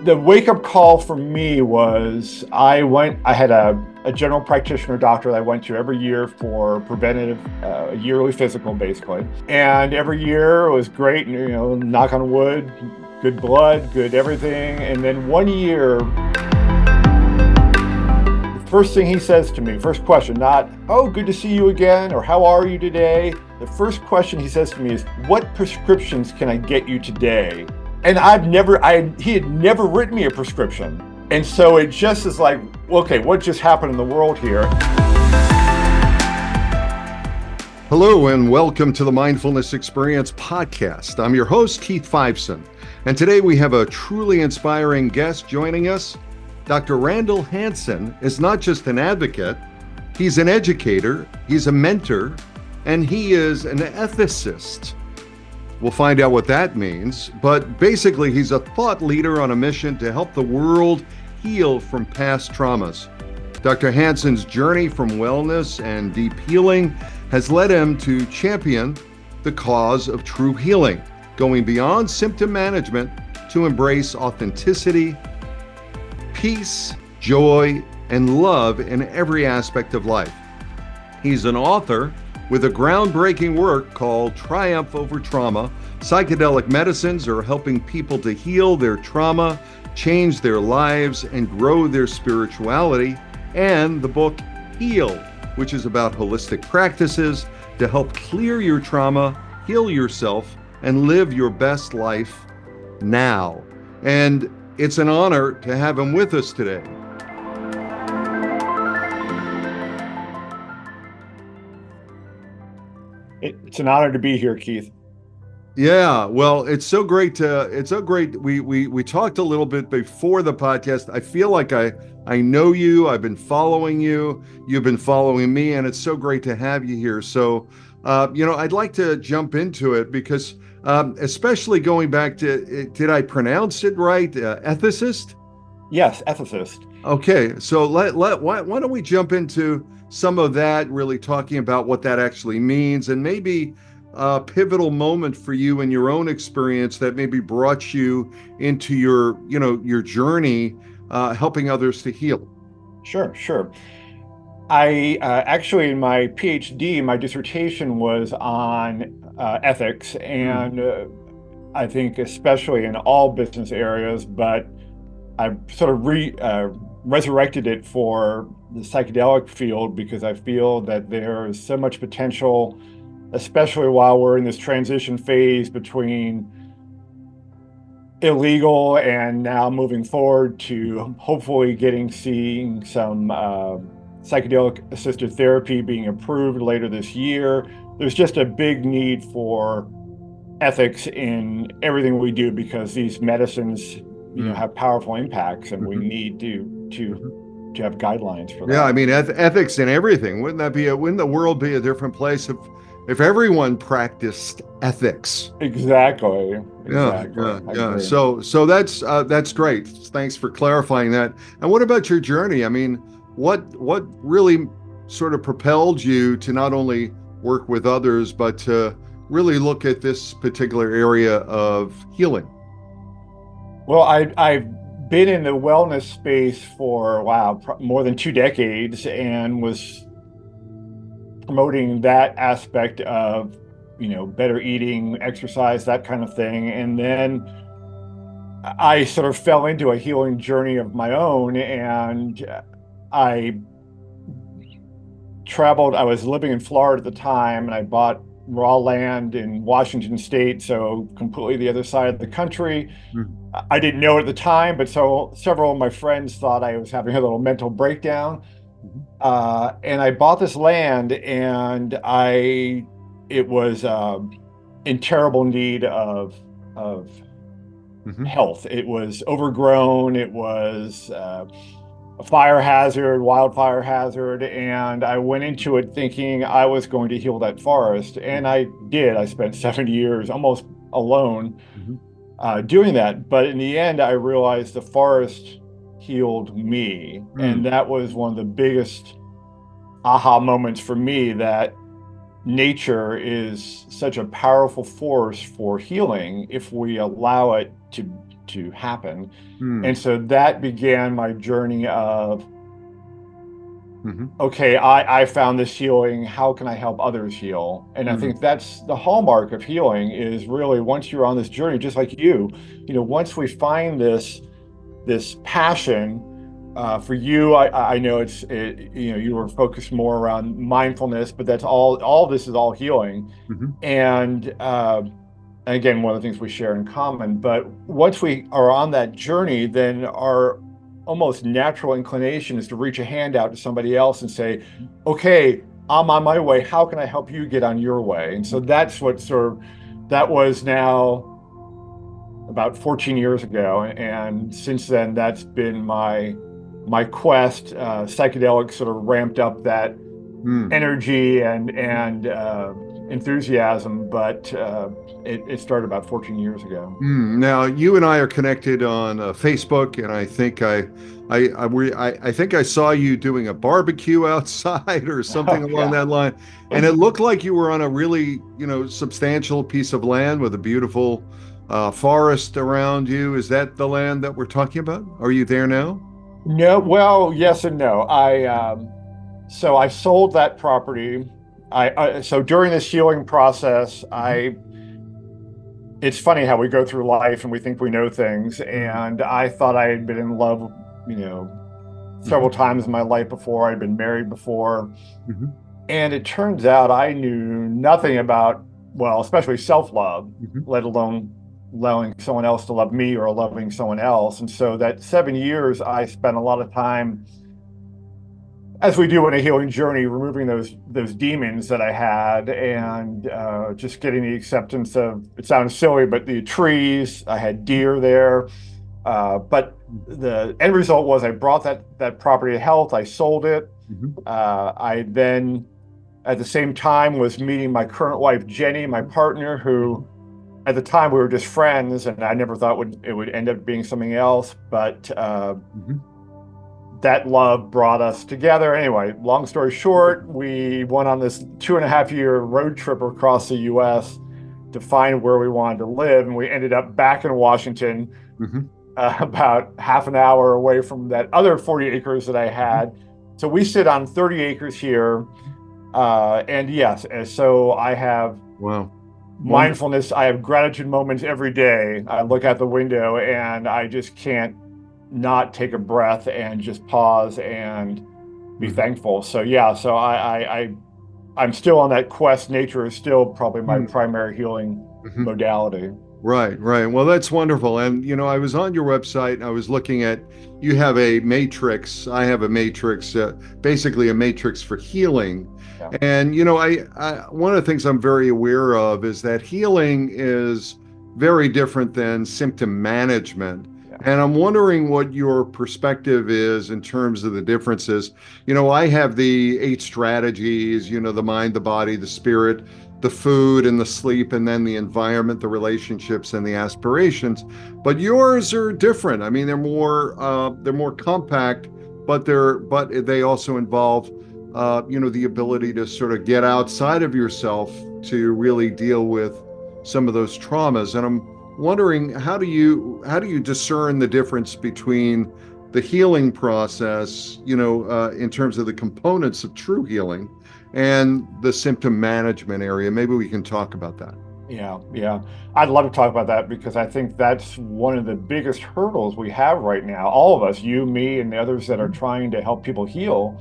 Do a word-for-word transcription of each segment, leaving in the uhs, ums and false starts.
the wake-up call for me was I went, I had a, a general practitioner doctor that I went to every year for preventative, uh, yearly physical, basically. And every year it was great, you know, knock on wood, good blood, good everything. And then one year, the first thing he says to me, first question, not, oh, good to see you again, or how are you today? The first question he says to me is, what prescriptions can I get you today? And I've never, I he had never written me a prescription. And so it just is like, okay, what just happened in the world here? Hello and welcome to the Mindfulness Experience podcast. I'm your host, Keith Fiveson. And today we have a truly inspiring guest joining us. Doctor Randall Hansen is not just an advocate, he's an educator, he's a mentor, and he is an ethicist. We'll find out what that means, but basically he's a thought leader on a mission to help the world heal from past traumas. Doctor Hansen's journey from wellness and deep healing has led him to champion the cause of true healing, going beyond symptom management to embrace authenticity, peace, joy, and love in every aspect of life. He's an author with a groundbreaking work called Triumph Over Trauma. Psychedelic medicines are helping people to heal their trauma, change their lives, and grow their spirituality. And the book Heal, which is about holistic practices to help clear your trauma, heal yourself, and live your best life now. And it's an honor to have him with us today. It's an honor to be here, Keith. Yeah, well, it's so great to, it's so great. We we we talked a little bit before the podcast. I feel like I I know you. I've been following you. You've been following me, and it's so great to have you here. So, uh, you know, I'd like to jump into it because, um, especially going back to, did I pronounce it right? Uh, ethicist? Yes, ethicist. Okay, so let let why, why don't we jump into some of that, really talking about what that actually means, and maybe a pivotal moment for you in your own experience that maybe brought you into your, you know, your journey, uh, helping others to heal. Sure, sure. I uh, actually, in my PhD, my dissertation was on uh, ethics, and uh, I think especially in all business areas, but I sort of re, uh, resurrected it for the psychedelic field because I feel that there is so much potential, especially while we're in this transition phase between illegal and now moving forward to hopefully getting, seeing some uh, psychedelic assisted therapy being approved later this year. There's just a big need for ethics in everything we do because these medicines, you know, have powerful impacts, and we need to to to have guidelines for that. Yeah, I mean, eth- ethics in everything. Wouldn't that be a, wouldn't the world be a different place if if everyone practiced ethics? Exactly. Yeah, exactly. yeah, yeah. So so that's uh, that's great. Thanks for clarifying that. And what about your journey? I mean, what what really sort of propelled you to not only work with others, but to really look at this particular area of healing? Well, I, I've been in the wellness space for, wow, more than two decades and was promoting that aspect of, you know, better eating, exercise, that kind of thing. And then I sort of fell into a healing journey of my own, and I traveled. I was living in Florida at the time, and I bought raw land in Washington State, so completely the other side of the country. Mm-hmm. I didn't know at the time, but so several of my friends thought I was having a little mental breakdown. Mm-hmm. Uh, and I bought this land, and I, it was uh, in terrible need of of mm-hmm. health. It was overgrown. It was uh, a fire hazard, wildfire hazard, and I went into it thinking I was going to heal that forest, and I did. I spent seven years almost alone mm-hmm. uh, doing that, but in the end, I realized the forest healed me, mm. and that was one of the biggest aha moments for me, that nature is such a powerful force for healing if we allow it to to happen. Mm. And so that began my journey of, Mm-hmm. okay, I, I found this healing. How can I help others heal? And I Mm. think that's the hallmark of healing, is really once you're on this journey, just like you, you know, once we find this, this passion, uh, for you, I, I know it's, it, you know, you were focused more around mindfulness, but that's all, all this is all healing. Mm-hmm. And, uh, again, one of the things we share in common, but once we are on that journey, then our almost natural inclination is to reach a hand out to somebody else and say, okay, I'm on my way. How can I help you get on your way? And so that's what sort of, that was now about fourteen years ago. And since then, that's been my, my quest. Uh, psychedelics sort of ramped up that Mm. energy and, and, uh, enthusiasm, but uh, it, it started about fourteen years ago. Mm. Now, you and I are connected on uh, Facebook, and I think I, I, I, we, I, I think I saw you doing a barbecue outside or something Oh, along yeah. that line, and it looked like you were on a really, you know, substantial piece of land with a beautiful uh, forest around you. Is that the land that we're talking about? Are you there now? No, well, yes and no. I um, so I sold that property. I, I so during this healing process, I it's funny how we go through life and we think we know things. And I thought I had been in love, you know, several Mm-hmm. times in my life before. I'd been married before. Mm-hmm. And it turns out I knew nothing about, well, especially self-love, Mm-hmm. let alone allowing someone else to love me or loving someone else. And so that seven years, I spent a lot of time, as we do in a healing journey, removing those those demons that I had, and uh, just getting the acceptance of, it sounds silly, but the trees. I had deer there, uh, but the end result was I brought that that property to health. I sold it. Mm-hmm. Uh, I then, at the same time, was meeting my current wife, Jenny, my partner, who at the time we were just friends, and I never thought would it would end up being something else. But uh, Mm-hmm. that love brought us together. Anyway, long story short, we went on this two and a half year road trip across the U S to find where we wanted to live, and we ended up back in Washington, Mm-hmm. uh, about half an hour away from that other forty acres that I had. So we sit on thirty acres here. Uh, and yes, and so I have Wow. mindfulness. I have gratitude moments every day. I look out the window and I just can't not take a breath and just pause and be Mm-hmm. thankful. So yeah, so I, I, I I'm still on that quest. Nature is still probably my Mm-hmm. primary healing Mm-hmm. modality. Right, right. Well, that's wonderful. And, you know, I was on your website and I was looking at, you have a matrix. I have a matrix, uh, basically a matrix for healing. Yeah. And, you know, I, I, one of the things I'm very aware of is that healing is very different than symptom management. Yeah. And I'm wondering what your perspective is in terms of the differences. You know, I have the eight strategies, you know, the mind, the body, the spirit, the food and the sleep, and then the environment, the relationships, and the aspirations. But yours are different. I mean, they're more uh, they're more compact, but they're but they also involve uh, you know, the ability to sort of get outside of yourself to really deal with some of those traumas. And I'm wondering, how do you how do you discern the difference between the healing process, you know, uh, in terms of the components of true healing, and the symptom management area? Maybe we can talk about that. Yeah, yeah. I'd love to talk about that, because I think that's one of the biggest hurdles we have right now. All of us, you, me, and the others that are trying to help people heal,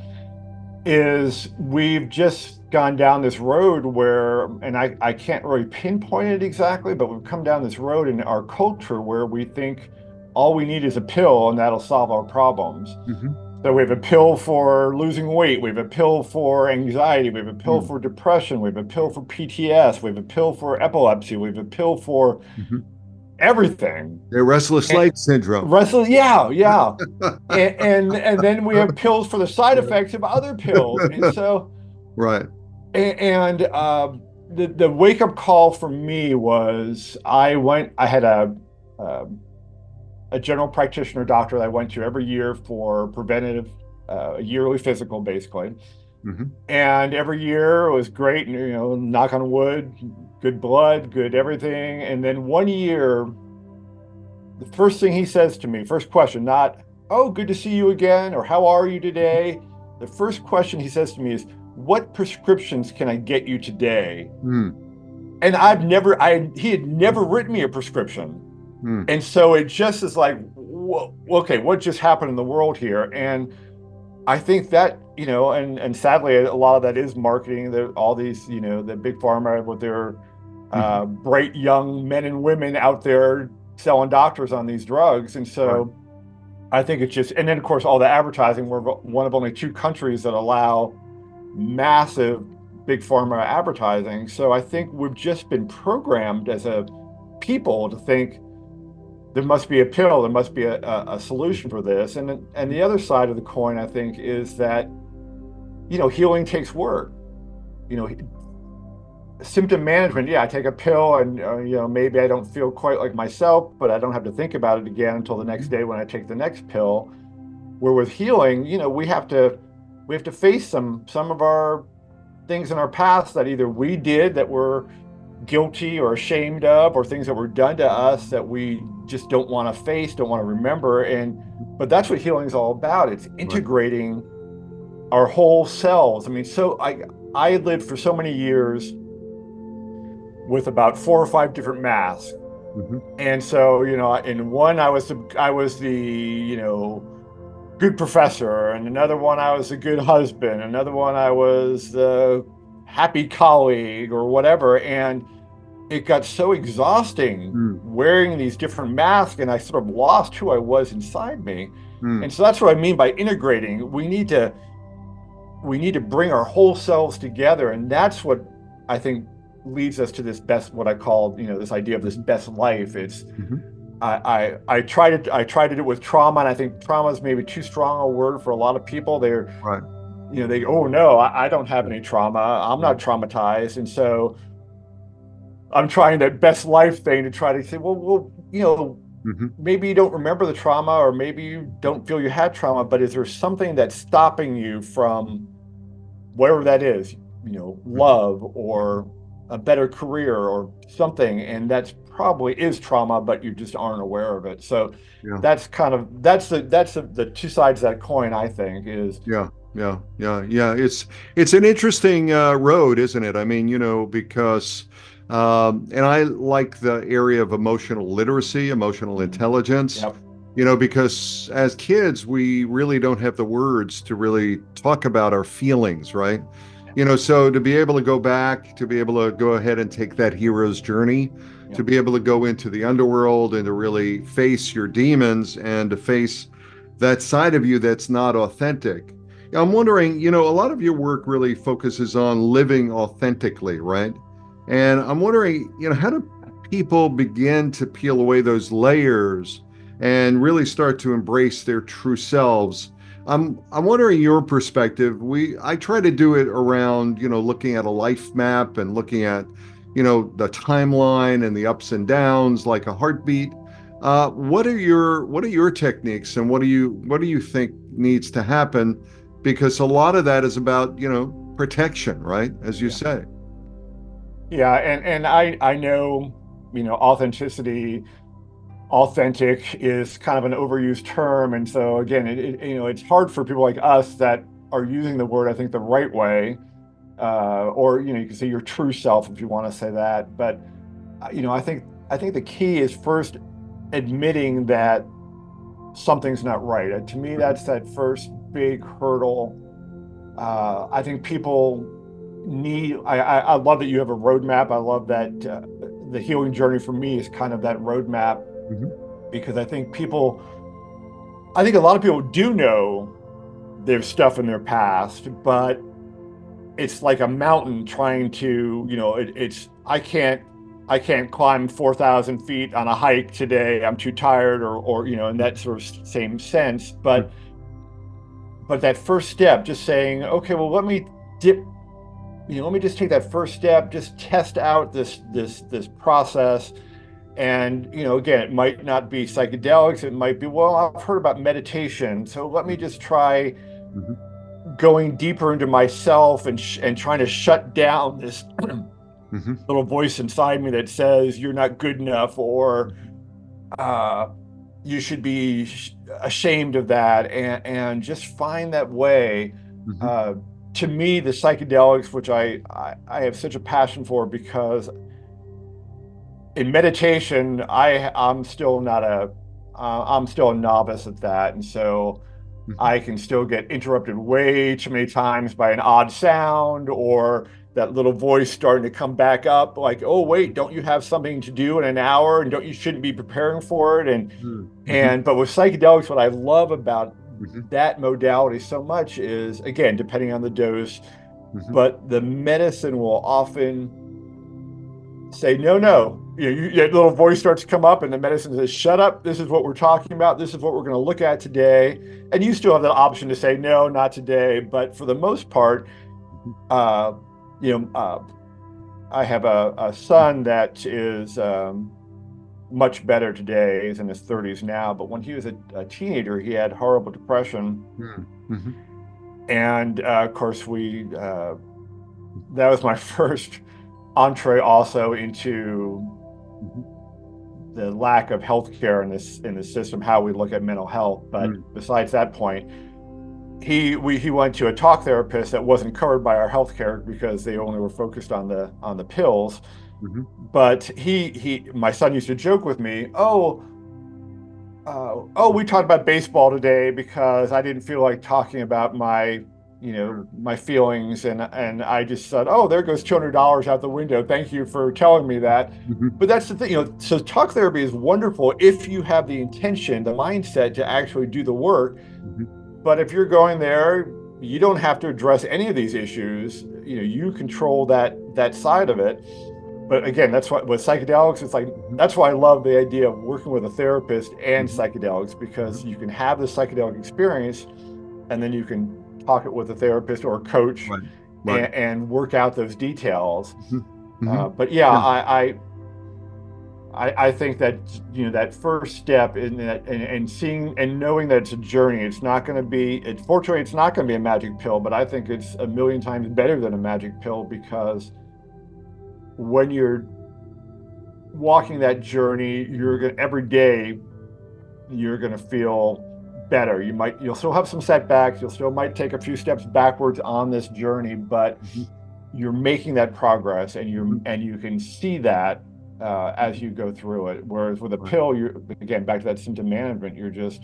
is we've just gone down this road where, and I, I can't really pinpoint it exactly, but we've come down this road in our culture where we think all we need is a pill and that'll solve our problems. Mm-hmm. So we have a pill for losing weight, we have a pill for anxiety, we have a pill Mm. for depression, we have a pill for P T S, we have a pill for epilepsy, we have a pill for Mm-hmm. everything. The restless And- leg syndrome. Restless, yeah, yeah. and, and and then we have pills for the side effects of other pills. And so, Right. and, and uh, the the wake up call for me was, I went, I had a um, a general practitioner doctor that I went to every year for preventative, uh, yearly physical, basically. Mm-hmm. And every year it was great, and, you know, knock on wood, good blood, good everything. And then one year, the first thing he says to me, first question, not, oh, good to see you again, or how are you today? The first question he says to me is, what prescriptions can I get you today? Mm. And I've never, I he had never written me a prescription. Mm. And so it just is like, whoa, okay, what just happened in the world here? And I think that, you know, and, and sadly, a lot of that is marketing. That all these, you know, the big pharma with their uh, mm-hmm. bright young men and women out there selling doctors on these drugs. And so right. I think it's just, and then of course, all the advertising, we're one of only two countries that allow massive big pharma advertising. So I think we've just been programmed as a people to think there must be a pill, there must be a, a, a solution for this. And, and the other side of the coin, I think, is that, you know, healing takes work. You know, symptom management, yeah, I take a pill and, uh, you know, maybe I don't feel quite like myself, but I don't have to think about it again until the next day when I take the next pill. Where with healing, you know, we have to, we have to face some, some of our things in our past that either we did that we're guilty or ashamed of, or things that were done to us that we just don't want to face, don't want to remember. And, but that's what healing is all about. It's integrating right. our whole selves. I mean, so I, I lived for so many years with about four or five different masks. Mm-hmm. And so, you know, in one, I was, the, I was the, you know, good professor, and another one, I was a good husband. Another one, I was the happy colleague or whatever. And it got so exhausting mm. wearing these different masks, and I sort of lost who I was inside me. Mm. And so that's what I mean by integrating. We need to, we need to bring our whole selves together. And that's what I think leads us to this best, what I call, you know, this idea of this best life. It's, mm-hmm. I, I, I try to, I try to do it with trauma. And I think trauma is maybe too strong a word for a lot of people. They're, right. you know, they, oh no, I, I don't have any trauma. I'm not traumatized. And so I'm trying that best life thing to try to say, well, well, you know, mm-hmm. maybe you don't remember the trauma, or maybe you don't feel you had trauma, but is there something that's stopping you from whatever that is, you know, love or a better career or something? And that's probably is trauma, but you just aren't aware of it. So yeah. that's kind of, that's the, that's the, the two sides of that coin, I think, is. Yeah. Yeah. Yeah. Yeah. It's, it's an interesting uh, road, isn't it? I mean, you know, because, um, and I like the area of emotional literacy, emotional intelligence, yep. you know, because as kids, we really don't have the words to really talk about our feelings, right? You know, so to be able to go back, to be able to go ahead and take that hero's journey, yeah. to be able to go into the underworld and to really face your demons and to face that side of you that's not authentic. I'm wondering, you know, a lot of your work really focuses on living authentically, right? And I'm wondering, you know, how do people begin to peel away those layers and really start to embrace their true selves? I'm I'm wondering your perspective. We I try to do it around, you know, looking at a life map and looking at, you know, the timeline and the ups and downs like a heartbeat. Uh, what are your what are your techniques, and what do you what do you think needs to happen? Because a lot of that is about, you know, protection, right? As you yeah. say. Yeah, and and I I know, you know, authenticity. Authentic is kind of an overused term, and so again, it, it, you know, it's hard for people like us that are using the word, I think, the right way, uh, or you know, you can say your true self if you want to say that. But you know, I think I think the key is first admitting that something's not right. And to me, that's that first big hurdle. Uh, I think people need. I, I I love that you have a roadmap. I love that uh, the healing journey for me is kind of that roadmap. Mm-hmm. Because I think people, I think a lot of people do know there's stuff in their past, but it's like a mountain trying to, you know, it, it's, I can't, I can't climb four thousand feet on a hike today. I'm too tired, or, or, you know, in that sort of same sense. But, mm-hmm. but that first step, just saying, okay, well, let me dip, you know, let me just take that first step, just test out this, this, this process. And, you know, again, it might not be psychedelics. It might be, well, I've heard about meditation. So let me just try mm-hmm. going deeper into myself and sh- and trying to shut down this mm-hmm. little voice inside me that says you're not good enough, or, uh, you should be ashamed of that, and, and just find that way. Mm-hmm. Uh, to me, the psychedelics, which I, I, I have such a passion for, because in meditation, I I'm still not a uh, I'm still a novice at that, and so Mm-hmm. I can still get interrupted way too many times by an odd sound or that little voice starting to come back up, like, oh wait, don't you have something to do in an hour, and don't you shouldn't be preparing for it, and Mm-hmm. and but with psychedelics, what I love about Mm-hmm. that modality so much is, again, depending on the dose, Mm-hmm. but the medicine will often say, no, no. You know, you, that little voice starts to come up, and the medicine says, shut up. This is what we're talking about. This is what we're going to look at today. And you still have the option to say, no, not today. But for the most part, uh, you know, uh, I have a, a son that is um, much better today. He's in his thirties now. But when he was a, a teenager, he had horrible depression. Mm-hmm. And uh, of course, we uh, that was my first entree also into the lack of healthcare in this in the system, how we look at mental health. But mm. besides that point, he we he went to a talk therapist that wasn't covered by our healthcare because they only were focused on the on the pills. Mm-hmm. But he he my son used to joke with me, oh. Uh, oh, we talked about baseball today because I didn't feel like talking about my, you know, my feelings, and and I just said, oh, there goes two hundred dollars out the window. Thank you for telling me that. Mm-hmm. But that's the thing, you know. So talk therapy is wonderful if you have the intention, the mindset to actually do the work. Mm-hmm. But if you're going there, you don't have to address any of these issues. You know, you control that that side of it. But again, that's what with psychedelics, it's like, that's why I love the idea of working with a therapist and psychedelics, because you can have the psychedelic experience and then you can talk it with a therapist or a coach, right. Right. And, and work out those details. Mm-hmm. Uh, but yeah, yeah. I, I I think that, you know, that first step in that, and, and seeing and knowing that it's a journey, it's not going to be, it, fortunately, it's not going to be a magic pill, but I think it's a million times better than a magic pill, because when you're walking that journey, you're going every day, you're going to feel better. You might, you'll still have some setbacks. You'll still might take a few steps backwards on this journey, but mm-hmm. you're making that progress, and you mm-hmm. and you can see that uh, as you go through it. Whereas with a right. pill, you're again back to that symptom management. You're just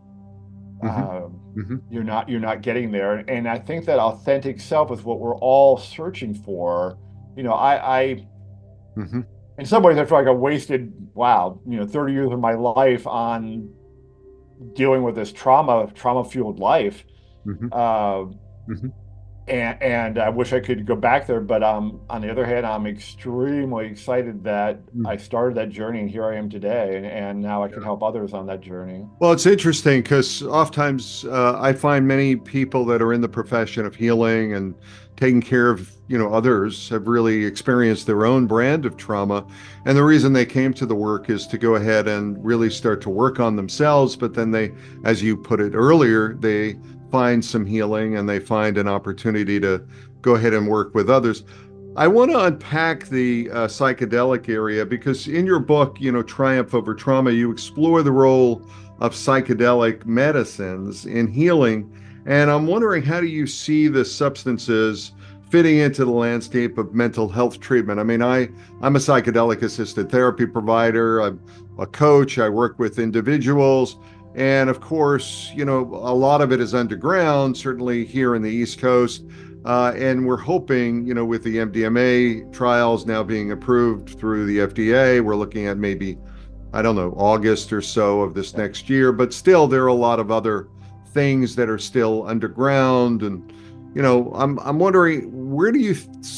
mm-hmm. Um, mm-hmm. you're not you're not getting there. And I think that authentic self is what we're all searching for. You know, I, I mm-hmm. in some ways, I feel like I wasted, wow, you know, thirty years of my life on dealing with this trauma, trauma-fueled life. Mm-hmm. Uh, mm-hmm. And, and I wish I could go back there. But um, on the other hand, I'm extremely excited that mm-hmm. I started that journey, and here I am today. And, and now I can help others on that journey. Well, it's interesting because oftentimes uh, I find many people that are in the profession of healing and taking care of, you know, others have really experienced their own brand of trauma. And the reason they came to the work is to go ahead and really start to work on themselves. But then they, as you put it earlier, they find some healing and they find an opportunity to go ahead and work with others. I want to unpack the uh, psychedelic area, because in your book, you know, Triumph Over Trauma, you explore the role of psychedelic medicines in healing. And I'm wondering, how do you see the substances fitting into the landscape of mental health treatment? I mean, I, I'm a psychedelic assisted therapy provider. I'm a coach. I work with individuals. And of course, you know, a lot of it is underground, certainly here in the East Coast. Uh, and we're hoping, you know, with the M D M A trials now being approved through the F D A, we're looking at maybe, I don't know, August or so of this next year. But still, there are a lot of other things that are still underground. And, you know, I'm I'm wondering, where do you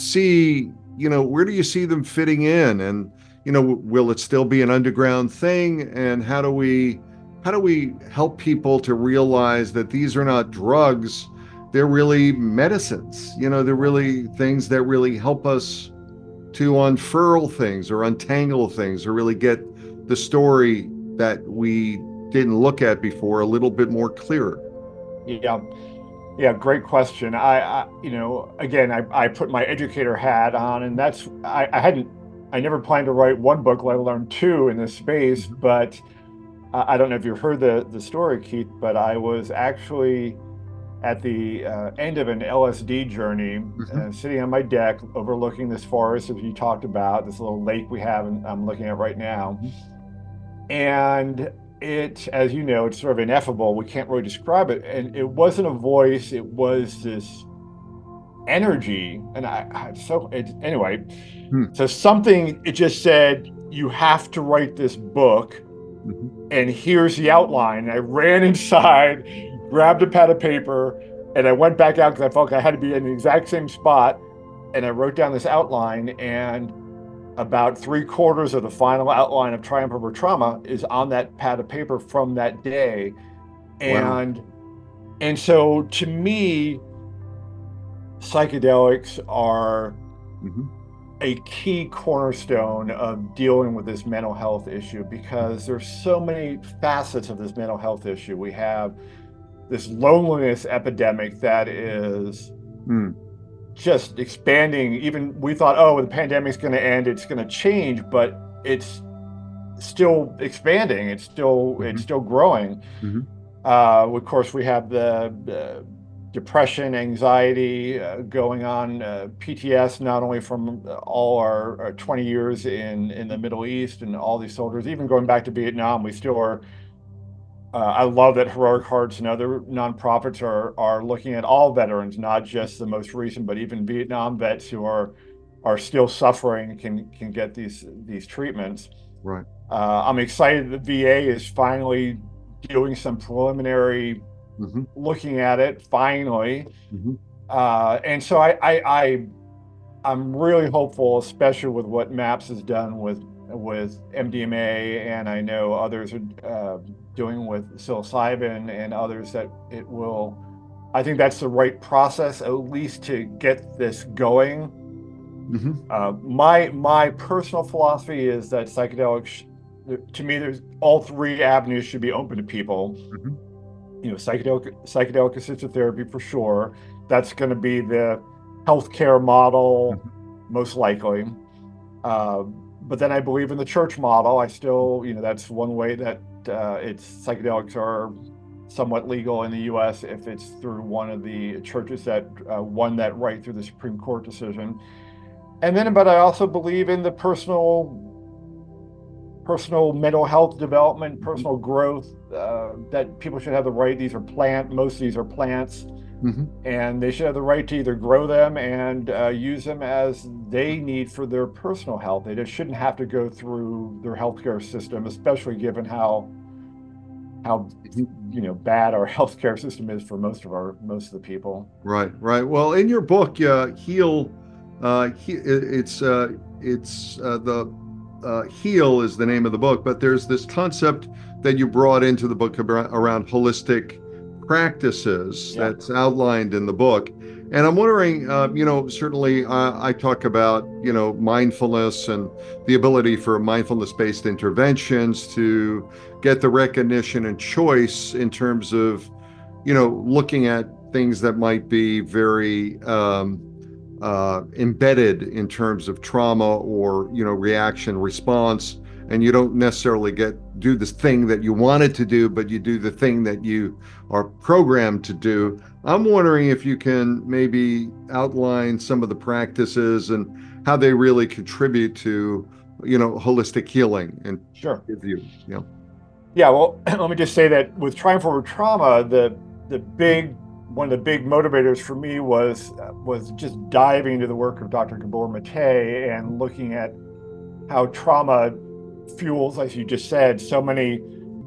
see, you know, where do you see them fitting in? And, you know, will it still be an underground thing? And how do we how do we help people to realize that these are not drugs? They're really medicines. You know, they're really things that really help us to unfurl things or untangle things, or really get the story that we didn't look at before a little bit more clearer. Yeah. Yeah, great question. I, I you know, again, I, I put my educator hat on, and that's, I, I hadn't, I never planned to write one book, let alone two in this space, mm-hmm. but I don't know if you've heard the, the story, Keith, but I was actually at the uh, end of an L S D journey, Mm-hmm. uh, sitting on my deck overlooking this forest, as you talked about, this little lake we have, and I'm looking at right now. Mm-hmm. And it, as you know, it's sort of ineffable. We can't really describe it. And it wasn't a voice, it was this energy. And I, I so it, anyway, Hmm. so something, it just said, you have to write this book. Mm-hmm. And here's the outline. And I ran inside, grabbed a pad of paper, and I went back out because I felt like I had to be in the exact same spot. And I wrote down this outline, and about three quarters of the final outline of Triumph Over Trauma is on that pad of paper from that day. And wow. and so to me, psychedelics are mm-hmm. a key cornerstone of dealing with this mental health issue, because there's so many facets of this mental health issue. We have this loneliness epidemic that is mm. just expanding. Even we thought, oh, the pandemic's going to end, it's going to change, but it's still expanding. It's still mm-hmm. it's still growing. Mm-hmm. Uh, of course, we have the, the depression, anxiety uh, going on, uh, P T S, not only from all our, our twenty years in, in the Middle East and all these soldiers, even going back to Vietnam, we still are. Uh, I love that Heroic Hearts and other nonprofits are are looking at all veterans, not just the most recent, but even Vietnam vets who are are still suffering can can get these these treatments. Right. Uh, I'm excited that V A is finally doing some preliminary mm-hmm. looking at it finally, mm-hmm. uh, and so I, I I I'm really hopeful, especially with what MAPS has done with with M D M A, and I know others are uh, doing with psilocybin and others, that it will. I think that's the right process, at least to get this going. Mm-hmm. Uh, my my personal philosophy is that psychedelics, to me, there's all three avenues should be open to people. Mm-hmm. You know, psychedelic psychedelic assisted therapy for sure. That's going to be the healthcare model, mm-hmm. most likely. Uh, but then I believe in the church model. I still, you know, that's one way that uh, it's psychedelics are somewhat legal in the U S if it's through one of the churches that uh, won that right through the Supreme Court decision. And then, but I also believe in the personal, personal mental health development, personal growth, uh, that people should have the right. These are plant, most of these are plants, mm-hmm. and they should have the right to either grow them and uh, use them as they need for their personal health. They just shouldn't have to go through their healthcare system, especially given how, how, you know, bad our healthcare system is for most of our, most of the people. Right, right. Well, in your book, uh, Heal, uh, he, it's, uh, it's uh, the, uh, Heal is the name of the book, but there's this concept that you brought into the book around, around holistic practices yeah. that's outlined in the book. And I'm wondering, uh, you know, certainly uh, I talk about, you know, mindfulness and the ability for mindfulness-based interventions to get the recognition and choice in terms of, you know, looking at things that might be very um, uh, embedded in terms of trauma or, you know, reaction response. And you don't necessarily get do this thing that you wanted to do, but you do the thing that you are programmed to do. I'm wondering if you can maybe outline some of the practices and how they really contribute to, you know, holistic healing and sure. give you, you know. Yeah, well, let me just say that with Triumph Over Trauma, the the big one of the big motivators for me was uh, was just diving into the work of Doctor Gabor Mate and looking at how trauma fuels, as you just said, so many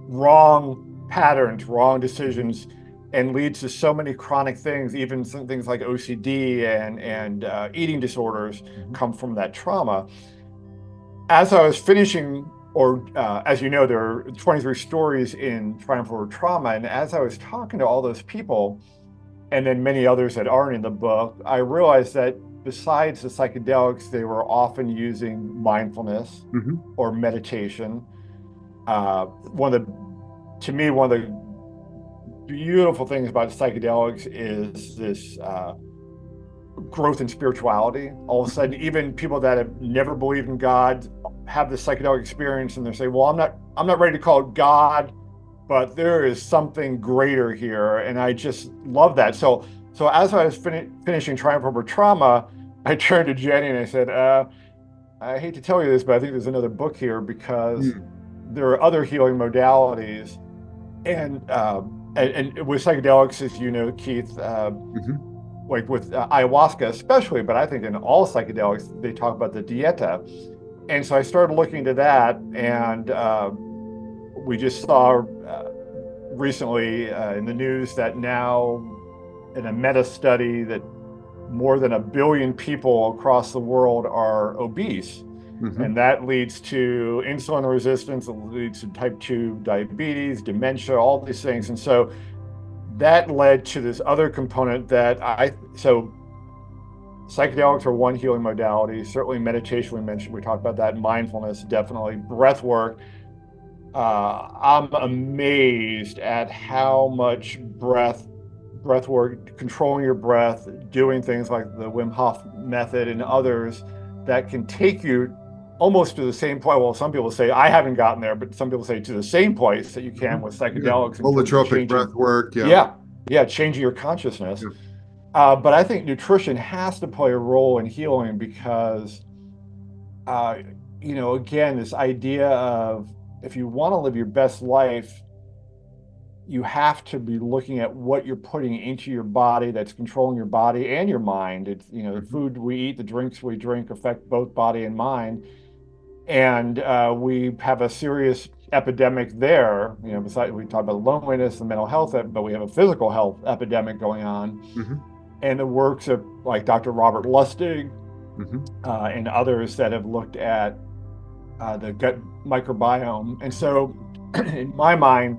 wrong patterns, wrong decisions, and leads to so many chronic things. Even some things like O C D and and uh, eating disorders mm-hmm. come from that trauma. As I was finishing, or uh, as you know, there are twenty-three stories in Triumph Over Trauma, and as I was talking to all those people, and then many others that aren't in the book, I realized that besides the psychedelics, they were often using mindfulness mm-hmm. or meditation. Uh, one of the, to me, one of the beautiful things about psychedelics is this uh, growth in spirituality. All of a sudden, even people that have never believed in God have this psychedelic experience and they say, well, I'm not, I'm not ready to call it God, but there is something greater here. And I just love that. So, so as I was fin- finishing Triumph Over Trauma, I turned to Jenny and I said, uh, I hate to tell you this, but I think there's another book here because mm. there are other healing modalities. And, uh, and, and with psychedelics, as you know, Keith, uh, mm-hmm. like with uh, ayahuasca especially, but I think in all psychedelics, they talk about the dieta. And so I started looking into that, and uh, we just saw uh, recently uh, in the news that now in a meta study that more than a billion people across the world are obese. Mm-hmm. And that leads to insulin resistance, it leads to type two diabetes, dementia, all these things. And so that led to this other component that I, so psychedelics are one healing modality. Certainly meditation, we mentioned, we talked about that. Mindfulness, definitely. Breath work. Uh, I'm amazed at how much breath breath work, controlling your breath, doing things like the Wim Hof method and others that can take you almost to the same point. Well, some people say I haven't gotten there, but some people say to the same place that you can with psychedelics. Yeah. Holotropic breath work. Yeah. Yeah. Yeah. Changing your consciousness. Yeah. Uh, but I think nutrition has to play a role in healing because, uh, you know, again, this idea of if you want to live your best life, you have to be looking at what you're putting into your body that's controlling your body and your mind. It's, you know, the food we eat, the drinks we drink affect both body and mind. And uh, we have a serious epidemic there. You know, besides, we talk about loneliness and mental health, but we have a physical health epidemic going on. Mm-hmm. And the works of like Doctor Robert Lustig mm-hmm. uh, and others that have looked at uh, the gut microbiome. And so in my mind,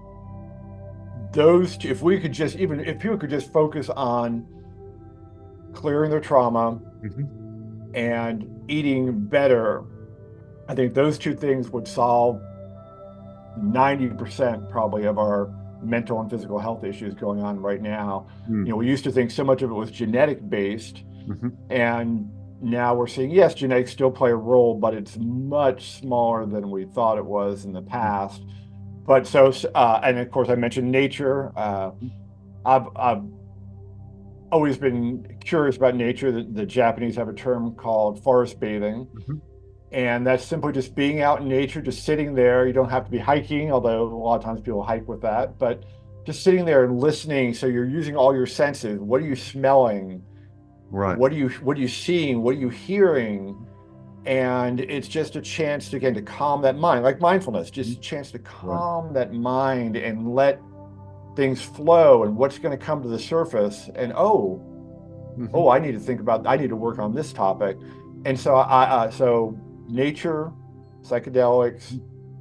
those two, if we could just, even if people could just focus on clearing their trauma mm-hmm. and eating better, I think those two things would solve ninety percent probably of our mental and physical health issues going on right now. Mm. You know, we used to think so much of it was genetic based, mm-hmm. and now we're seeing, yes, genetics still play a role, but it's much smaller than we thought it was in the past. But so, uh, and of course I mentioned nature. Uh, I've, I've always been curious about nature. The, the Japanese have a term called forest bathing. Mm-hmm. And that's simply just being out in nature, just sitting there. You don't have to be hiking, although a lot of times people hike with that, but just sitting there and listening. So you're using all your senses. What are you smelling? Right. What are you, what are you seeing? What are you hearing? And it's just a chance to, again, to calm that mind, like mindfulness, just a chance to calm right. that mind and let things flow and what's going to come to the surface. And, oh, mm-hmm. oh, I need to think about, I need to work on this topic. And so I, uh, so nature, psychedelics,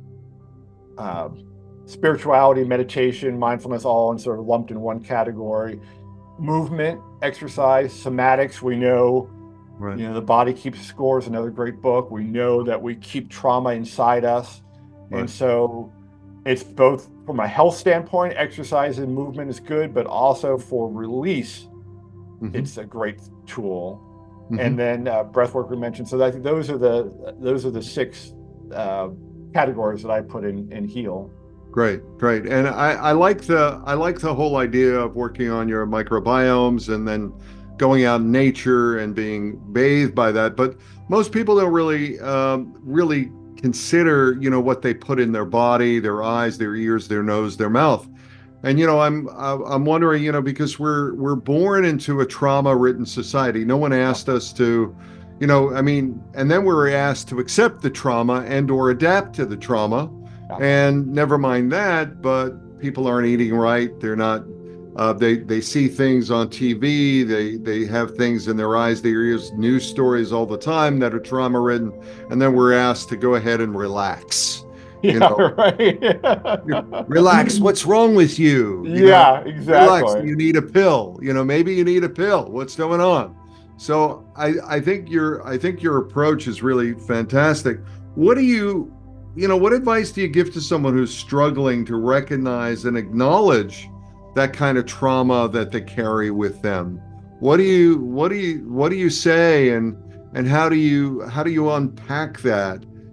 uh, spirituality, meditation, mindfulness, all in sort of lumped in one category. Movement, exercise, somatics, we know, right. you know, The Body Keeps Score is another great book. We know that we keep trauma inside us. Right. And so it's both from a health standpoint, exercise and movement is good, but also for release, mm-hmm. it's a great tool. Mm-hmm. And then uh, breath work we mentioned. So I think those are the those are the six uh, categories that I put in in heal. Great, great. And I, I like the I like the whole idea of working on your microbiomes and then going out in nature and being bathed by that. But most people don't really um, really consider, you know, what they put in their body, their eyes, their ears, their nose, their mouth. And, you know, I'm I'm wondering, you know, because we're we're born into a trauma-ridden society. No one asked us to, you know, I mean, and then we were asked to accept the trauma and or adapt to the trauma. And never mind that, but people aren't eating right. They're not, uh, they they see things on T V. They they have things in their eyes, their ears, news stories all the time that are trauma-ridden. And then we're asked to go ahead and relax. You yeah, know, right. Relax. What's wrong with you? you yeah, know, exactly. Relax. You need a pill. You know, maybe you need a pill. What's going on? So I, I think your I think your approach is really fantastic. What do you, you know, what advice do you give to someone who's struggling to recognize and acknowledge that kind of trauma that they carry with them? What do you what do you what do you say, and and how do you how do you unpack that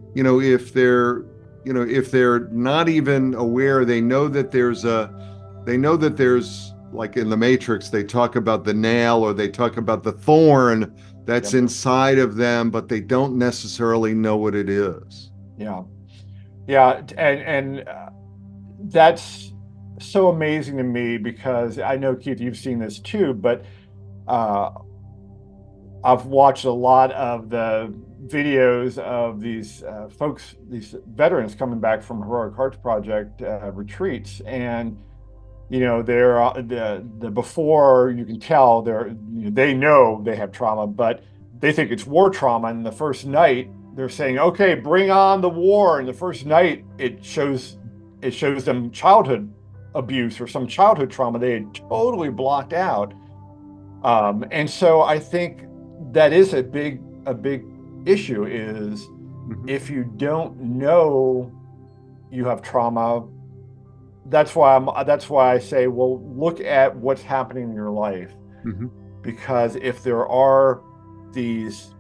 you know, if they're, you know, if they're not even aware, they know that there's a, they know that there's, like in the Matrix, they talk about the nail or they talk about the thorn that's Yep. inside of them, but they don't necessarily know what it is. Yeah. Yeah. And, and uh, that's so amazing to me because I know, Keith, you've seen this too, but uh, I've watched a lot of the videos of these uh, folks, these veterans coming back from Heroic Hearts Project uh, retreats, and you know, they're uh, the the before you can tell they're they know they have trauma, but they think it's war trauma. And the first night they're saying, "Okay, bring on the war." And the first night it shows it shows them childhood abuse or some childhood trauma they had totally blocked out. Um, and so I think that is a big a big issue is Mm-hmm. if you don't know you have trauma. That's why I'm that's why I say, well, look at what's happening in your life. Mm-hmm. Because if there are these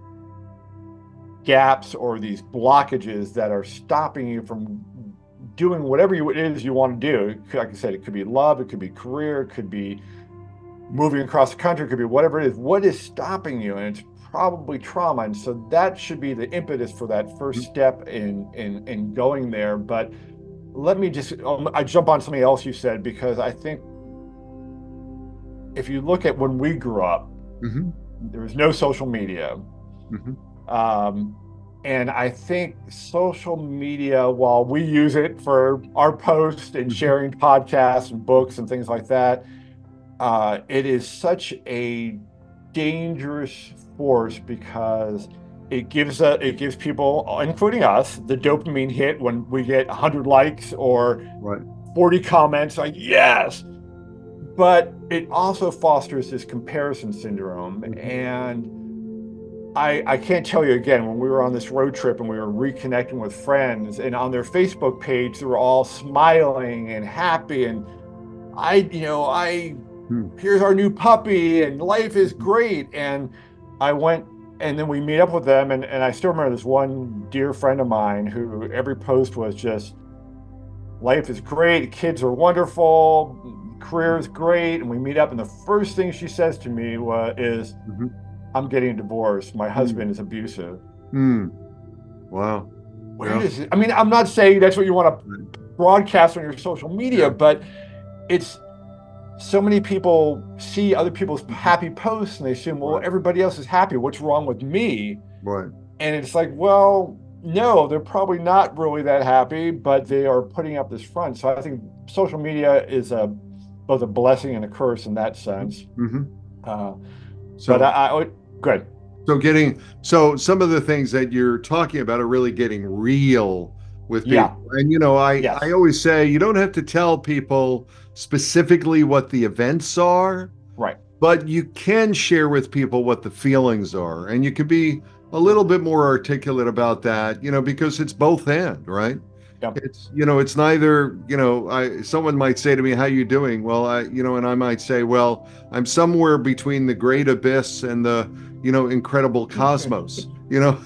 gaps or these blockages that are stopping you from doing whatever you, it is you want to do, like I said, it could be love, it could be career, it could be moving across the country, it could be whatever it is. What is stopping you? And it's probably trauma. And so that should be the impetus for that first step in in in going there. But let me just, um, I jump on something else you said, because I think if you look at when we grew up, Mm-hmm. there was no social media. Mm-hmm. Um, and I think social media, while we use it for our posts and Mm-hmm. sharing podcasts and books and things like that, uh, it is such a dangerous force because it gives a, it gives people, including us, the dopamine hit when we get one hundred likes or Right. forty comments, like, yes. But it also fosters this comparison syndrome. Mm-hmm. And I, I can't tell you again, when we were on this road trip and we were reconnecting with friends, and on their Facebook page, they were all smiling and happy. And I, you know, I, Hmm. here's our new puppy and life is great. And I went, and then we meet up with them. And, and I still remember this one dear friend of mine who every post was just, life is great, kids are wonderful, career is great. And we meet up, and the first thing she says to me was, is, Mm-hmm. I'm getting a divorce. My husband is abusive. Mm. Wow. Where Yeah. does it? I mean, I'm not saying that's what you want to broadcast on your social media, Yeah. but it's so many people see other people's happy posts and they assume, well, Right. everybody else is happy. What's wrong with me? Right. And it's like, well, no, they're probably not really that happy, but they are putting up this front. So I think social media is a both a blessing and a curse in that sense. Mm-hmm. Uh, So, but I, I good. so getting, so some of the things that you're talking about are really getting real with people. Yeah. And, you know, I, Yes. I always say you don't have to tell people specifically what the events are, Right. but you can share with people what the feelings are. And you can be a little bit more articulate about that, you know, because it's both and, right? Yep. It's, you know, it's neither, you know, I, someone might say to me, how you doing? Well, I, you know, and I might say, well, I'm somewhere between the great abyss and the, you know, incredible cosmos, you know,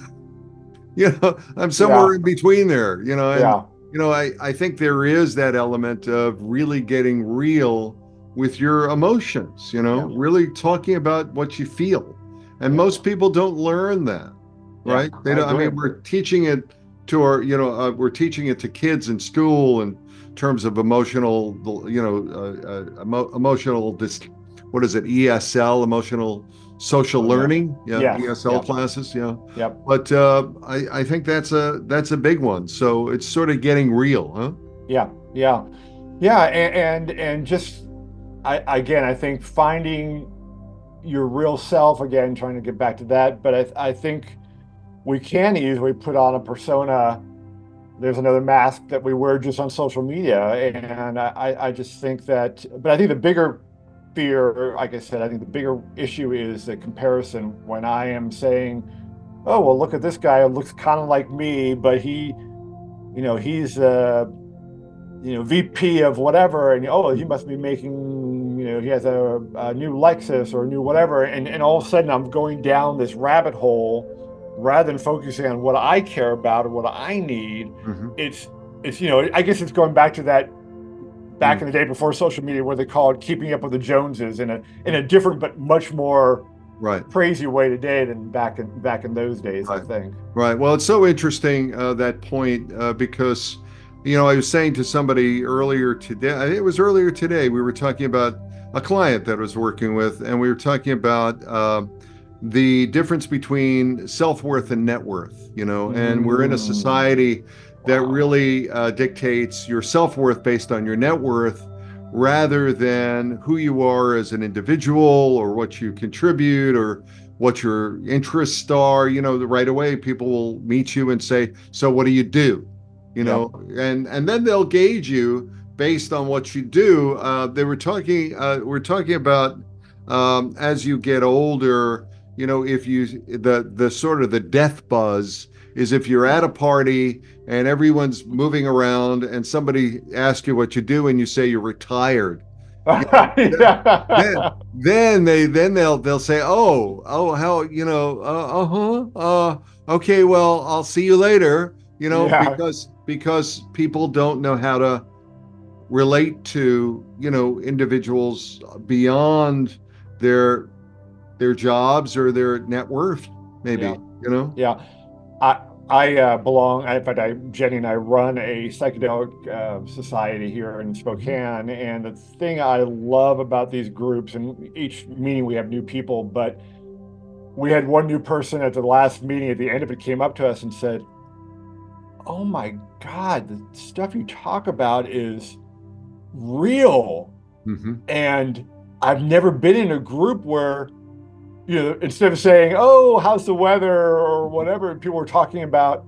you know, I'm somewhere Yeah. in between there, you know, and, Yeah. you know, I, I think there is that element of really getting real with your emotions, you know, Yeah. really talking about what you feel. And Yeah. most people don't learn that, Yeah, right? They I don't, I mean, agree. we're teaching it to our, you know, uh, we're teaching it to kids in school in terms of emotional, you know, uh, uh, emo- emotional, dis- what is it, E S L, emotional social Oh, yeah. learning, yeah, Yes, E S L yes. classes, yeah. Yep. But uh, I, I think that's a that's a big one. So it's sort of getting real, huh? Yeah. Yeah. Yeah. And, and, and just, I, again, I think finding your real self, again, trying to get back to that. But I, I think we can easily put on a persona. There's another mask that we wear just on social media. And I, I just think that, but I think the bigger fear, like I said, I think the bigger issue is the comparison when I am saying, oh, well, look at this guy who looks kind of like me, but he, you know, he's, uh, you know, V P of whatever. And, oh, he must be making, you know, he has a, a new Lexus or a new whatever. And, and all of a sudden I'm going down this rabbit hole rather than focusing on what I care about or what I need, Mm-hmm. it's it's you know I guess it's going back to that back Mm. in the day before social media where they called keeping up with the Joneses in a in a different but much more Right. crazy way today than back in back in those days, I Right. think. Right. Well, it's so interesting uh, that point uh, because, you know, I was saying to somebody earlier today, I think it was earlier today, we were talking about a client that I was working with, and we were talking about uh, the difference between self-worth and net worth, you know, and we're in a Mm, society that wow. really uh, dictates your self-worth based on your net worth rather than who you are as an individual or what you contribute or what your interests are. You know, right away people will meet you and say, so what do you do? You Yeah. know, and and then they'll gauge you based on what you do. Uh, they were talking, uh, we're talking about um, as you get older, you know, if you the the sort of the death buzz is if you're at Yeah. a party and everyone's moving around and somebody asks you what you do and you say you're retired, you know, then Yeah. then they then they'll they'll say, oh, oh, how, you know, uh, uh-huh, uh okay, well, I'll see you later, you know, Yeah. because because people don't know how to relate to, you know, individuals beyond their their jobs or their net worth, Yeah. maybe, you know. Yeah. I I uh, belong. In fact, I Jenny and I run a psychedelic uh, society here in Mhm. Spokane, and the thing I love about these groups, and each meeting we have new people, but we had one new person at the last meeting. At the end of it, came up to us and said, "Oh my God, the stuff you talk about is real," Mhm. and I've never been in a group where you know instead of saying, "Oh, how's the weather?" or whatever, people were talking about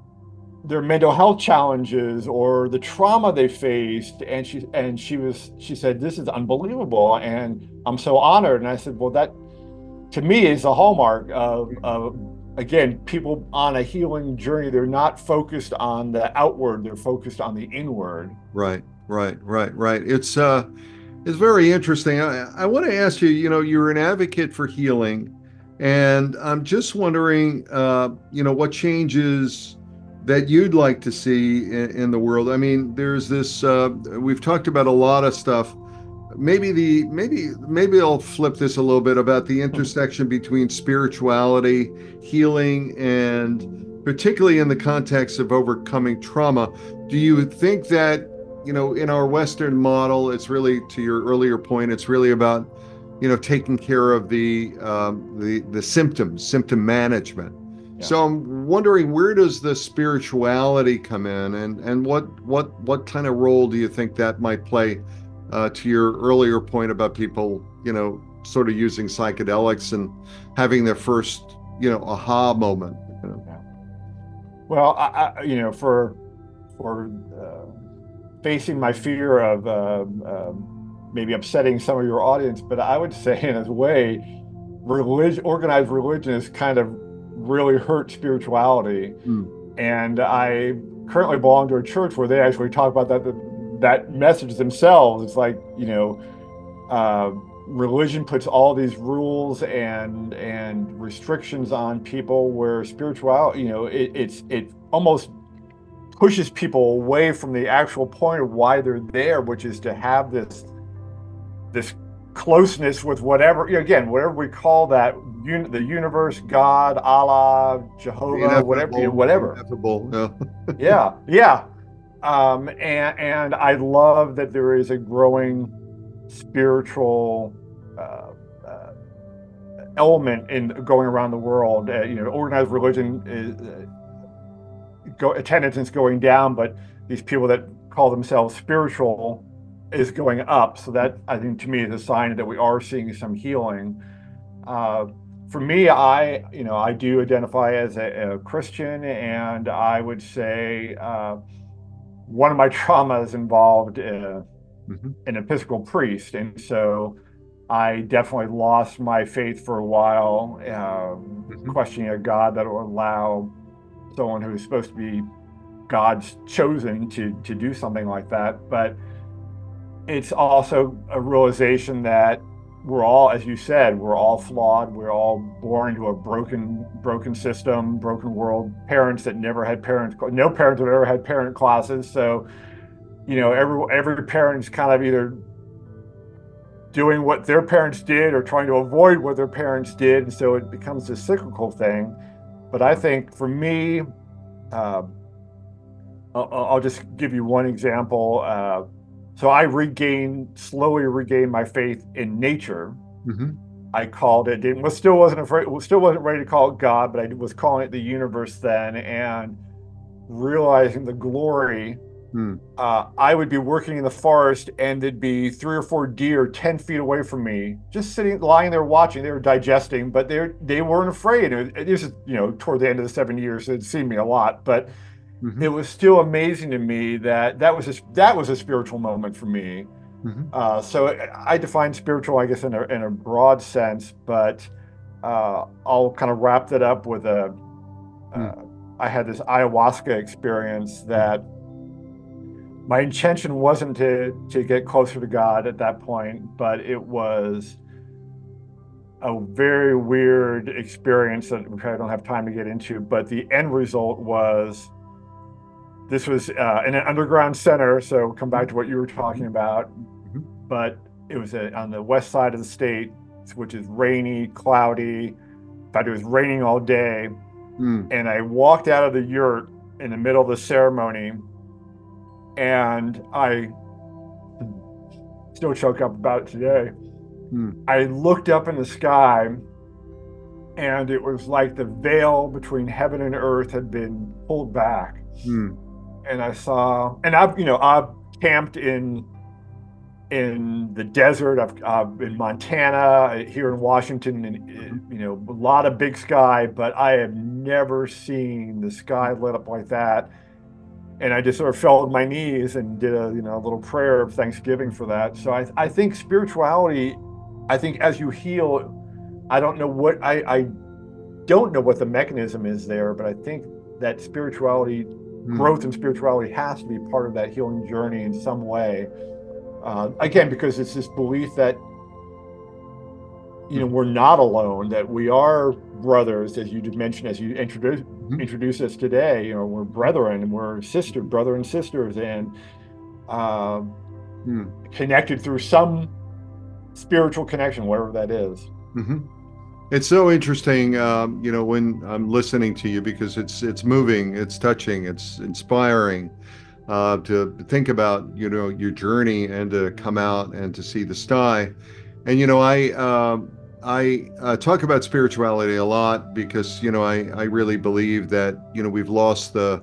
their mental health challenges or the trauma they faced, and she and she was she said, "This is unbelievable and I'm so honored." And I said, well, that to me is a hallmark of, of again, people on a healing journey. They're not focused on the outward, they're focused on the inward. Right, right, right, right. It's uh it's very interesting. I, I want to ask you, you know, you're an advocate for healing, and I'm just wondering, uh, you know, what changes that you'd like to see in, in the world. I mean, there's this, uh, we've talked about a lot of stuff. Maybe the maybe maybe I'll flip this a little bit about the intersection between spirituality, healing, and particularly in the context of overcoming trauma. Do you think that, you know, in our Western model, it's really, to your earlier point, it's really about, you know, taking care of the um, the the symptoms, symptom management. Yeah. So I'm wondering, where does the spirituality come in, and and what what what kind of role do you think that might play? Uh, to your earlier point about people, you know, sort of using psychedelics and having their first, you know, aha moment. You know? Yeah. Well, I, I you know for for uh, facing my fear of uh, um, maybe upsetting some of your audience, but I would say in a way, religion, organized religion has kind of really hurt spirituality. Mm. And I currently belong to a church where they actually talk about that that message themselves. It's like, you know, uh, religion puts all these rules and and restrictions on people, where spirituality, you know, it, it's it almost pushes people away from the actual point of why they're there, which is to have this this closeness with whatever, again, whatever we call that, un, the universe, God, Allah, The Jehovah, whatever, you know, ineffable, the whatever. ineffable. Yeah. Yeah, yeah. Um, and and I love that there is a growing spiritual uh, uh, element in going around the world. Uh, you know, organized religion is uh, go, attendance is going down, but these people that call themselves spiritual is going up. So that, I think, to me, is a sign that we are seeing some healing. Uh, for me, I, you know, I do identify as a, a Christian, and I would say uh, one of my traumas involved uh, Mhm. an Episcopal priest, and so I definitely lost my faith for a while, um, Mhm. questioning a God that will allow someone who's supposed to be God's chosen to to do something like that. But it's also a realization that we're all, as you said, we're all flawed. We're all born into a broken, broken system, broken world. Parents that never had parents, no parents have ever had parent classes. So, you know, every every parent's kind of either doing what their parents did or trying to avoid what their parents did, and so it becomes a cyclical thing. But I think for me, uh, I'll, I'll just give you one example. Uh, so I regained, slowly regained my faith in nature. Mm-hmm. I called it, it was still wasn't afraid, still wasn't ready to call it God, but I was calling it the universe then, and realizing the glory. Mm. Uh, I would be working in the forest, and there'd be three or four deer ten feet away from me, just sitting, lying there watching. They were digesting, but they they weren't afraid. It was, this is, you know, toward the end of the seven years, they'd seen me a lot, but Mm-hmm. it was still amazing to me that that was a, that was a spiritual moment for me. Mm-hmm. Uh, so I define spiritual, I guess, in a in a broad sense, but uh, I'll kind of wrap that up with a. Uh, Mm. I had this ayahuasca experience that my intention wasn't to to get closer to God at that point, but it was a very weird experience that I don't have time to get into. But the end result was this was uh, in an underground center. So come back to what you were talking about, Mm-hmm. but it was a, on the west side of the state, which is rainy, cloudy. In fact, it was raining all day. Mm. And I walked out of the yurt in the middle of the ceremony, and I still choke up about it today. Mm. I looked up in the sky, and it was like the veil between heaven and earth had been pulled back. Mm. And I saw, and I've, you know, I've camped in in the desert. I've, I've in Montana, here in Washington, and you know, a lot of big sky, but I have never seen the sky lit up like that. And I just sort of fell on my knees and did a, you know, a little prayer of thanksgiving for that. So I, I think spirituality, I think as you heal, I don't know what, I, I don't know what the mechanism is there, but I think that spirituality, Mm. growth in spirituality has to be part of that healing journey in some way. Uh, again, because it's this belief that, you know, we're not alone, that we are brothers, as you did mention, as you introduced Mm-hmm. introduce us today. You know, we're brethren, and we're sister, brother and sisters, and uh, Mm. connected through some spiritual connection, whatever that is. Mm-hmm. It's so interesting, um, you know, when I'm listening to you, because it's it's moving, it's touching, it's inspiring uh, to think about, you know, your journey and to come out and to see the sky. And you know, I um, I uh, talk about spirituality a lot because, you know, I I really believe that, you know, we've lost the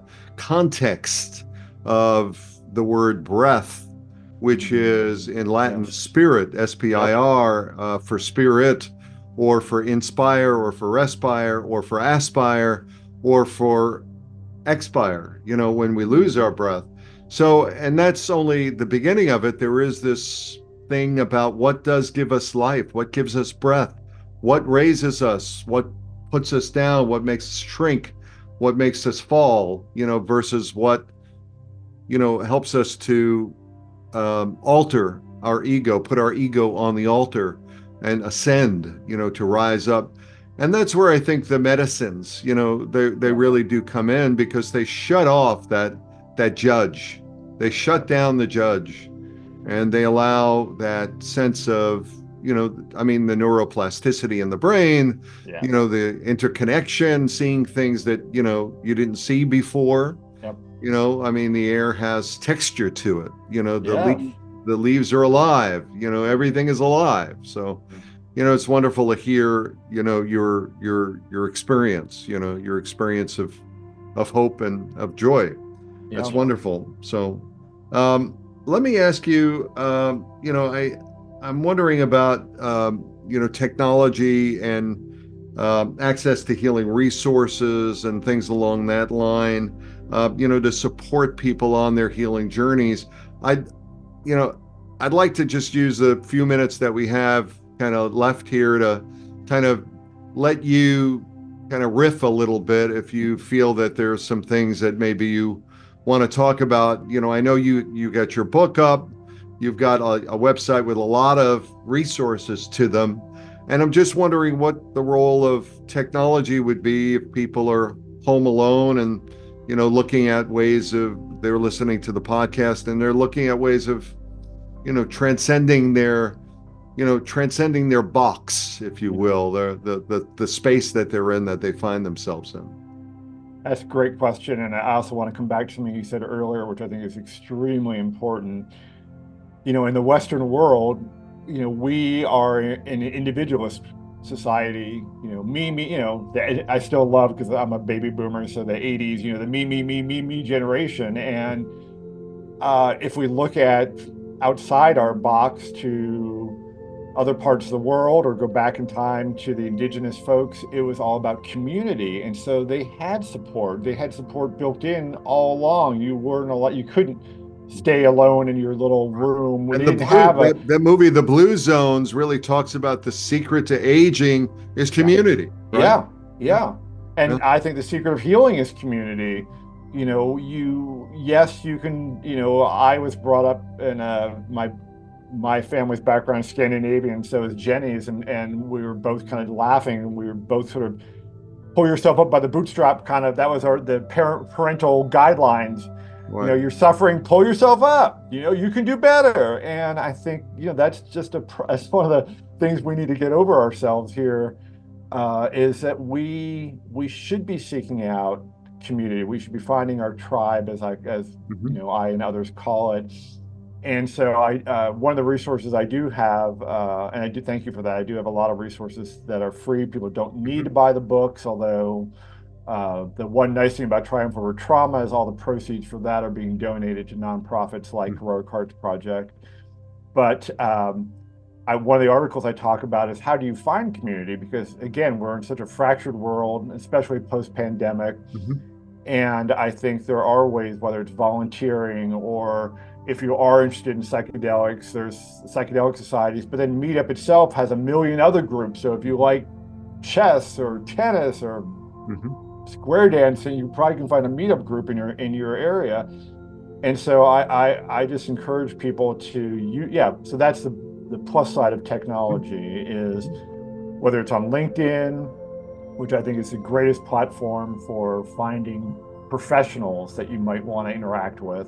context of the word breath, which is in Latin Yes. spirit, S P I R, uh, for spirit, or for inspire, or for respire, or for aspire, or for expire, you know, when we lose our breath. So, and that's only the beginning of it. There is this thing about what does give us life, what gives us breath, what raises us, what puts us down, what makes us shrink, what makes us fall, you know, versus what, you know, helps us to um, alter our ego, put our ego on the altar and ascend, you know, to rise up. And that's where I think the medicines, you know, they, they really do come in, because they shut off that that judge. They shut down the judge, and they allow that sense of, you know, I mean, the neuroplasticity in the brain, Yeah. you know, the interconnection, seeing things that, you know, you didn't see before. Yep. You know, I mean, the air has texture to it. You know, the Yes. le- the leaves are alive. You know, everything is alive. So, you know, it's wonderful to hear, you know, your your your experience. You know, your experience of of hope and of joy. Yeah. That's wonderful. So, um, let me ask you. Um, you know, I I'm wondering about um, you know, technology and um, access to healing resources and things along that line. Uh, you know, to support people on their healing journeys. I, you know, I'd like to just use the few minutes that we have kind of left here to kind of let you kind of riff a little bit if you feel that there's some things that maybe you want to talk about. You know, I know you you got your book up, you've got a, a website with a lot of resources to them. And I'm just wondering what the role of technology would be if people are home alone and, you know, looking at ways of, they're listening to the podcast and they're looking at ways of, you know, transcending their, you know, transcending their box, if you will, the, the, the, the space that they're in, that they find themselves in. That's a great question. And I also want to come back to something you said earlier, which I think is extremely important. You know, in the Western world, you know, we are an individualist society. You know, me, me, you know, the, I still love, because I'm a baby boomer, so the eighties, you know, the me, me, me, me, me generation. And uh, if we look at outside our box to other parts of the world, or go back in time to the indigenous folks, it was all about community. And so they had support. They had support built in all along. You weren't a lot, you couldn't stay alone in your little room. We And didn't the blue, have a that, that movie, The Blue Zones, really talks about the secret to aging is community. Yeah, right? yeah. yeah. And Yeah. I think the secret of healing is community. You know, you, yes, you can, you know, I was brought up in a, my my family's background is Scandinavian, so is Jenny's, and and we were both kind of laughing, and we were both sort of pull yourself up by the bootstrap, kind of, that was our the parent parental guidelines. Right. You know, you're suffering, pull yourself up, you know, you can do better. And I think, you know, that's just a that's one of the things we need to get over ourselves here, uh, is that we we should be seeking out community. We should be finding our tribe, as I as Mhm. you know, I and others call it. And so I, uh, one of the resources I do have, uh, and I do thank you for that. I do have a lot of resources that are free. People don't need to buy the books, although uh, the one nice thing about Triumph Over Trauma is all the proceeds for that are being donated to nonprofits like Mhm. Heroic Hearts Project. But um, I, one of the articles I talk about is, how do you find community? Because again, we're in such a fractured world, especially post-pandemic. Mhm. And I think there are ways, whether it's volunteering, or if you are interested in psychedelics, there's psychedelic societies, but then Meetup itself has a million other groups. So if you like chess or tennis or Mhm. square dancing, you probably can find a Meetup group in your in your area. And so I I, I just encourage people to, you yeah, so that's the, the plus side of technology, is whether it's on LinkedIn, which I think is the greatest platform for finding professionals that you might want to interact with.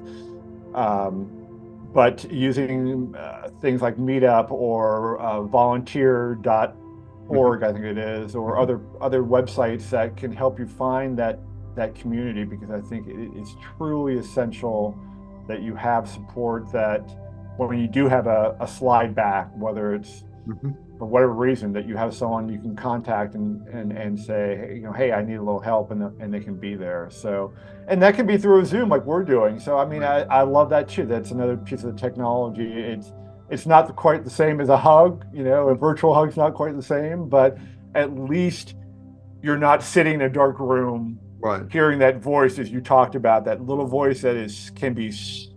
Um, but using uh, things like Meetup or uh, volunteer dot org, I think it is, or Mhm. other other websites that can help you find that that community, because I think it, it's truly essential that you have support, that when you do have a, a slide back, whether it's Mhm. for whatever reason, that you have someone you can contact and and and say, hey, you know, hey, I need a little help, and and they can be there. So, and that can be through a Zoom like we're doing. So, I mean, I, I love that too. That's another piece of the technology. It's it's not quite the same as a hug. You know, a virtual hug's not quite the same, but at least you're not sitting in a dark room Right. hearing that voice, as you talked about, that little voice that is can be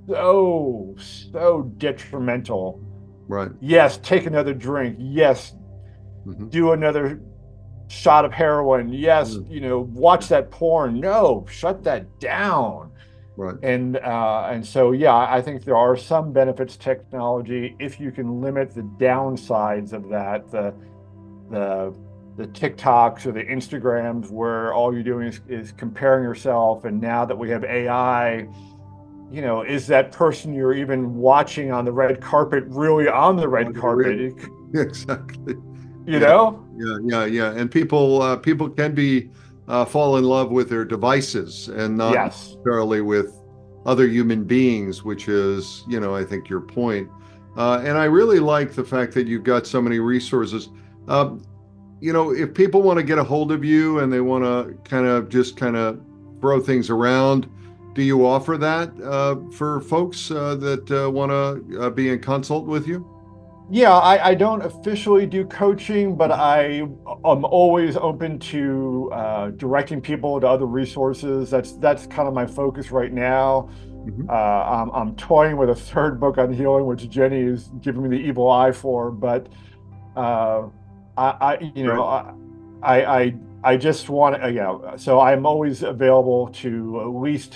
so so detrimental. Right. Yes, take another drink. Yes, Mhm. do another shot of heroin. Yes, Mm. you know, watch that porn. No, shut that down. Right. And uh, and so, yeah, I think there are some benefits to technology if you can limit the downsides of that, the the the TikToks or the Instagrams where all you're doing is, is comparing yourself. And now that we have A I, you know, is that person you're even watching on the red carpet really on the red carpet? It, Exactly. you Yeah. know? Yeah. Yeah. Yeah. And people, uh, people can be uh, fall in love with their devices and not Yes. necessarily with other human beings, which is, you know, I think your point. Uh, and I really like the fact that you've got so many resources. Um, you know, if people want to get a hold of you and they want to kind of just kind of throw things around, do you offer that uh, for folks uh, that uh, want to uh, be in consult with you? Yeah, I, I don't officially do coaching, but I am always open to uh, directing people to other resources. That's that's kind of my focus right now. Mhm. Uh, I'm, I'm toying with a third book on healing, which Jenny is giving me the evil eye for. But uh, I, I, you know, Right. I, I, I I just want to, you know, so I'm always available to at least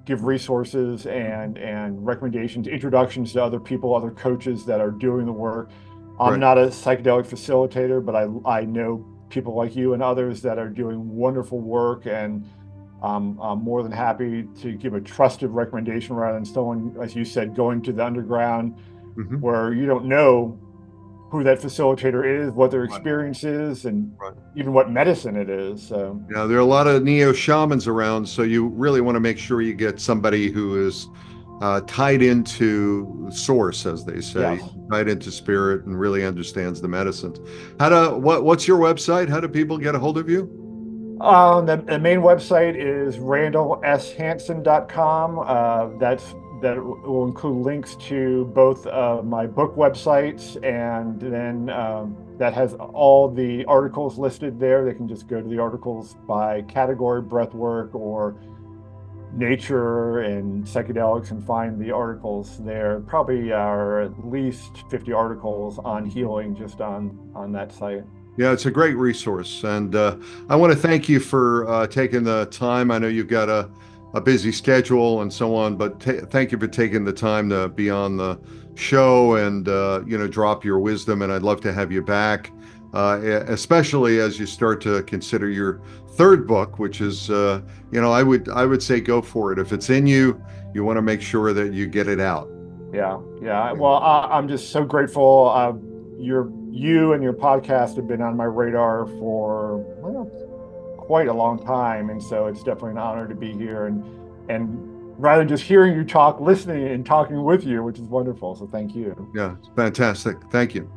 give resources and and recommendations, introductions to other people, other coaches that are doing the work. I'm Right. not a psychedelic facilitator, but I I know people like you and others that are doing wonderful work, and um, I'm more than happy to give a trusted recommendation rather than someone, as you said, going to the underground Hmm. where you don't know who that facilitator is, what their Right. experience is, and Right. even what medicine it is. So, Yeah, there are a lot of neo shamans around, so you really want to make sure you get somebody who is uh, tied into source, as they say, yes. tied into spirit, and really understands the medicines. How to what? What's your website? How do people get a hold of you? Um, the, the main website is randall s hansen dot com. Uh, that's that will include links to both uh, my book websites, and then um, that has all the articles listed there. They can just go to the articles by category, breathwork, or nature and psychedelics, and find the articles there. Probably are at least fifty articles on healing just on on that site. Yeah, it's a great resource. And uh, I want to thank you for uh, taking the time. I know you've got a, a busy schedule and so on, but ta thank you for taking the time to be on the show and, uh, you know, drop your wisdom. And I'd love to have you back, uh, e- especially as you start to consider your third book, which is, uh, you know, I would I would say go for it. If it's in you, you want to make sure that you get it out. Yeah, yeah. Well, I, I'm just so grateful. Uh, your you and your podcast have been on my radar for, well, quite a long time, and so it's definitely an honor to be here. And and rather than just hearing you talk, listening and talking with you, which is wonderful. So thank you. Yeah, it's fantastic. Thank you.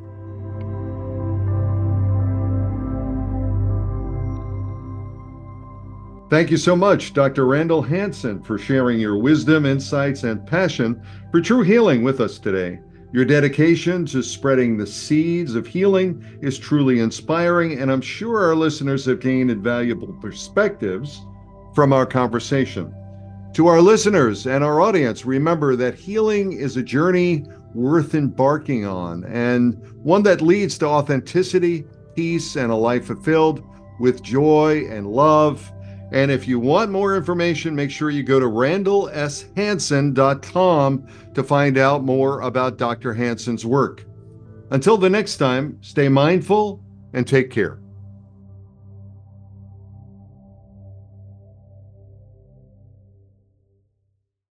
Thank you so much, Doctor Randall Hansen, for sharing your wisdom, insights, and passion for true healing with us today. Your dedication to spreading the seeds of healing is truly inspiring, and I'm sure our listeners have gained invaluable perspectives from our conversation. To our listeners and our audience, remember that healing is a journey worth embarking on, and one that leads to authenticity, peace, and a life fulfilled with joy and love. And if you want more information, make sure you go to randall s hansen dot com to find out more about Doctor Hansen's work. Until the next time, stay mindful and take care.